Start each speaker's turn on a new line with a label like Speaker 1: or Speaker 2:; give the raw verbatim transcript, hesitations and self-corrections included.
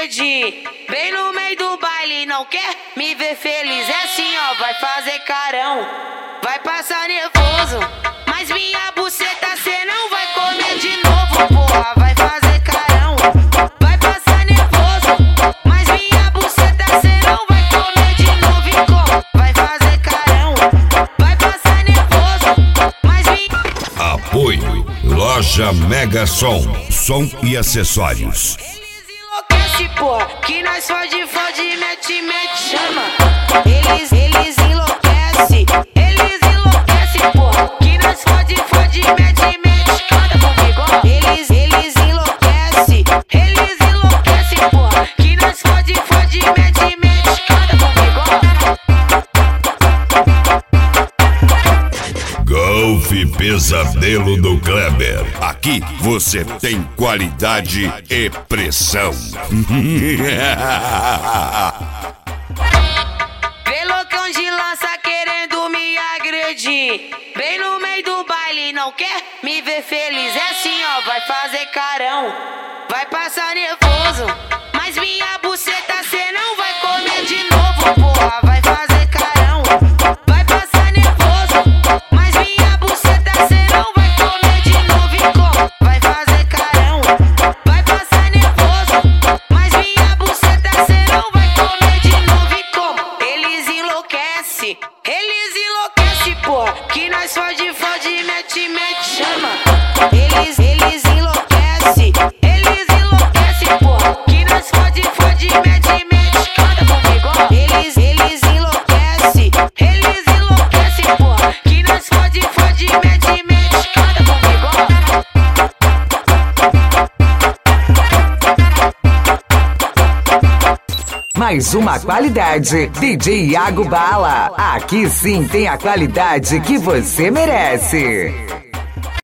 Speaker 1: agredir. Bem no meio do baile, não quer me ver feliz. É assim, ó, vai fazer carão, vai passar nervoso. Mas minha buceta cê não vai comer de novo, porra. Vai fazer carão, vai passar nervoso. Mas minha buceta cê não vai comer de novo. E como? Vai fazer carão, vai passar nervoso. Mas minha...
Speaker 2: Apoio Loja Mega Som, som e acessórios.
Speaker 1: Eles enlouquecem, porra, que nós fode, fode, mete, mete, chama. Eles, eles enlouquecem, eles enlouquecem, porra, que nós fode, fode, mete, mete, canta comigo. Eles, eles enlouquecem, eles enlouquecem, porra, que nós fode, fode, mete, mete, canta comigo.
Speaker 2: Golf Pesadelo do Kleber. Aqui você tem qualidade e pressão.
Speaker 1: Vê loucão de lança querendo me agredir. Bem no meio do baile, não quer me ver feliz. É assim, ó, vai fazer carão, vai passar nervoso. Mas minha buceta cê não vai comer de novo, porra. Vai fazer carão, vai passar nervoso. Mas minha buceta cê não vai comer de novo. E como? Vai fazer carão, vai passar nervoso. Mas minha buceta cê não vai comer de novo. E como? Eles enlouquecem, eles enlouquecem, porra, que nós fode, fode, mete, mete, chama. Eles, eles enlouquecem, eles enlouquecem, porra, que nós fode, fode, mete, mete, canta comigo. Eles, eles enlouquecem, eles enlouquecem, porra, que nós fode, fode, mete, mete, canta comigo.
Speaker 3: Mais uma qualidade, D J Iago Bala. Aqui sim tem a qualidade que você merece.